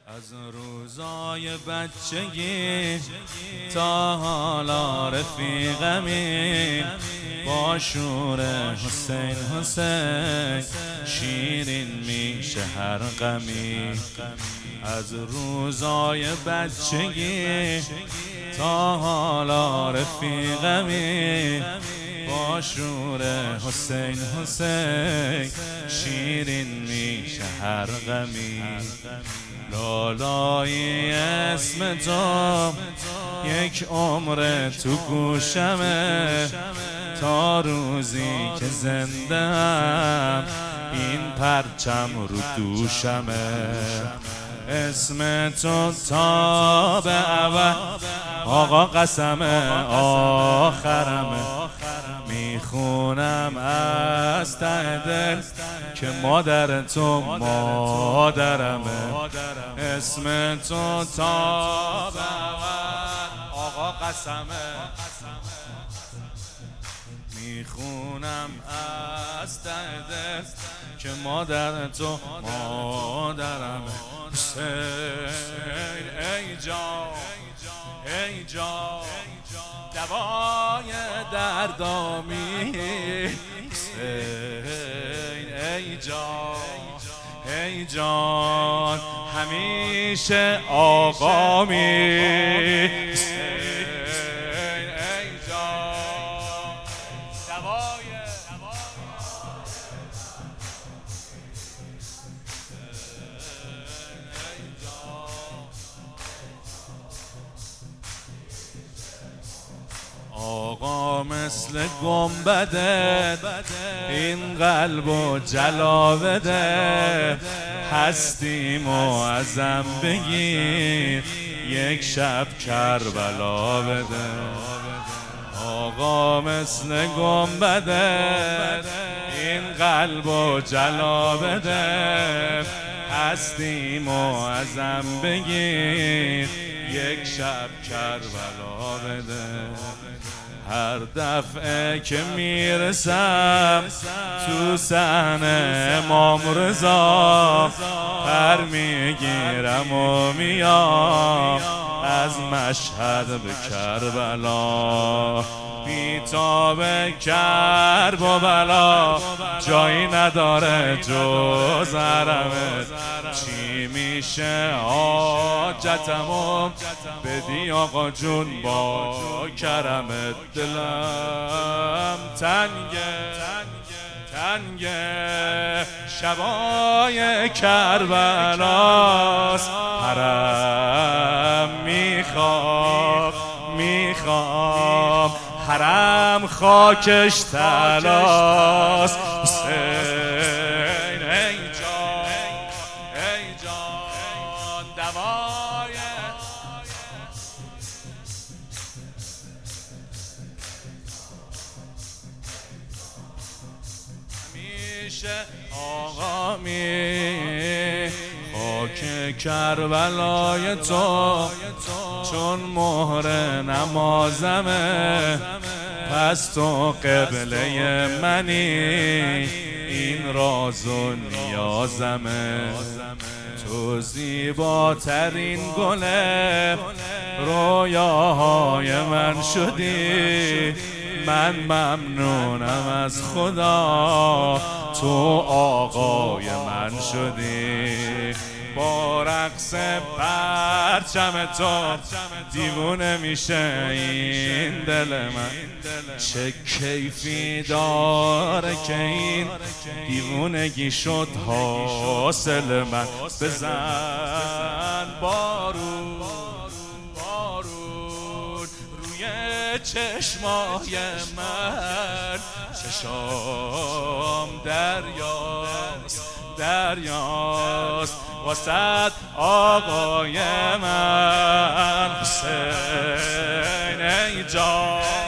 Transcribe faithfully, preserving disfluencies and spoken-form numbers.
از روزای بچگی تا حالا رفیقمی، با شور حسین حسین شیرین میشه هر غمی. از روزای بچگی تا حالا رفیقمی، با شور حسین حسین شیرین میشه هر غمی. لالایی اسم تو یک عمر تو گوشمه، تا روزی که زنده‌ام این پرچم رو دوشمه. اسم تو تا به ابد آقا قسم آخرمه، میخونم از ته دل که مادر تو مادرمه. اسم تو تا به ابد آقا قسمه، میخونم از ته دل که مادر تو مادرمه. حسین ای جان ای جان دوای دردامی، حسین ای جان ای جان همیشه آقامی. حسین ای جان دوای آقا مثل گنبدت این قلبو جلا بده، هستیمو ازم بگیر یک شب کربلا بده. آقا مثل گنبدت این قلبو جلا بده، هستیمو ازم بگیر یک شب کربلا بده. هر دفعه که میرسم تو صحنه امام رضا، پر میگیرم و میام از مشهد به کربلا. بی‌تاب کرب و بلا جایی نداره جز حرمت، چی میشه حاجتمو بدی آقا جون با کرمت. دلم تنگه تنگه شبای کربلاست، حرم میخوام میخوام حرم خاکش تلاست. حسین ای جان ای جان دوای همیشه آقامی. خاک کربلای تو چون مهر نمازمه، پس تو قبله منی این راز و نیازمه. تو زیباترین گل رویاهای من شدی، من ممنونم از خدا تو آقای من شدی. با رقص پرچم تو دیوونه میشه این دل من، چه کیفی داره که این دیوونگی شد حاصل من. بزن بارون بارون روی چشمای من، چشام دریاست دریاست واسد آقای من. حسین ای جان